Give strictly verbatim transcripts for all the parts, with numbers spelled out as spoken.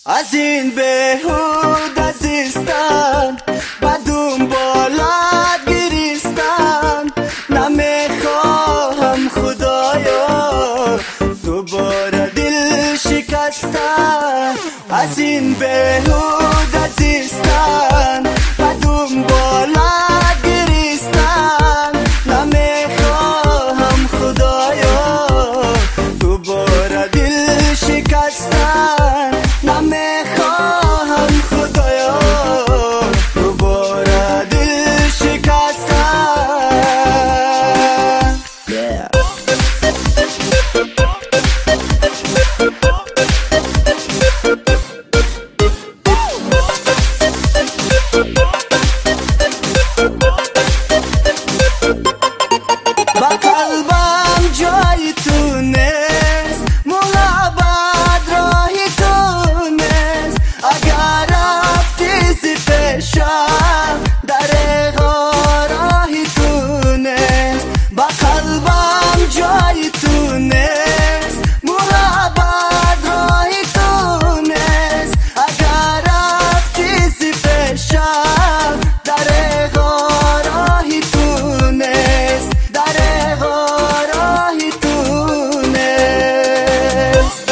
از این بهوده زیستن و دنبالت گریستن، نمیخواهم خدایا دوباره دل شکستن. از این بهوده زیستن و دنبالت گریستن، نمیخواهم خدایا دوباره دل شکستن. نمیخواهم خدایا دوباره دل شکستن. yeah. با قلبم جای تو نیست، محبت راهی تو نیست. اگر رفتی زی پیشم درها راهی تو نیست. با قلبم جای تو نیست، محبت راهی تو نیست. اگر رفتی زی پیشم درها راهی تو نیست. درها راهی تو نیست.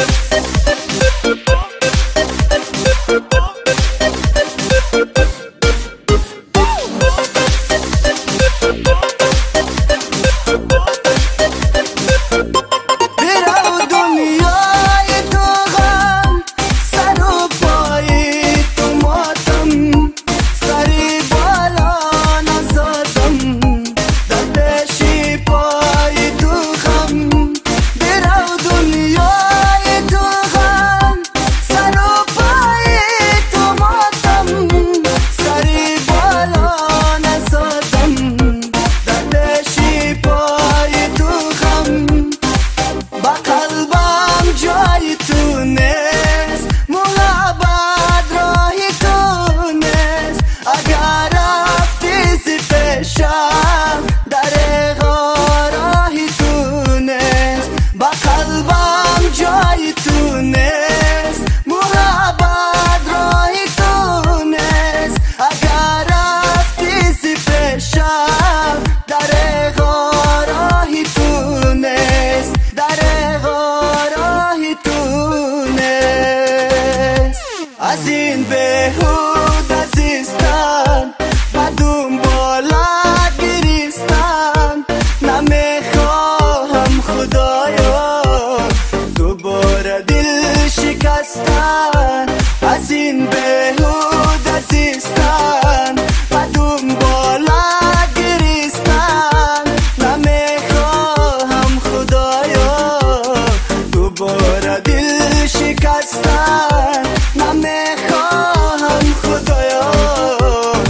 برو دنیای تو غم، سر و پای تو ماتم. سری بالا نسازم در پیشی پای تو غم. برو دنیای تو غم، سر و پای تو ماتم. سری بالا نسازم در پیشی پای تو غم. با قلبم جای تو نیست، محبت راهی تو نیست. اگر رفتی زی پیشم درها راهی تو نیست. با قلبم جای تو نیست، محبت راهی تو نیست. اگر رفتی زی پیشم درها راهی تو نیست. درها راهی تو نیست. از این بهوده زیستن و دنبالت گریستن، نمیخواهم خدایا دوباره دل شکستن. از این بهوده زیستن و دنبالت گریستن، نمیخواهم خدایا دوباره دل شکستن. نمیخواهم خدایا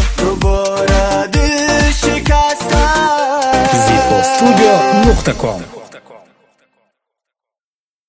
دوباره دل شکستن. زیفو استودیو نقطه کام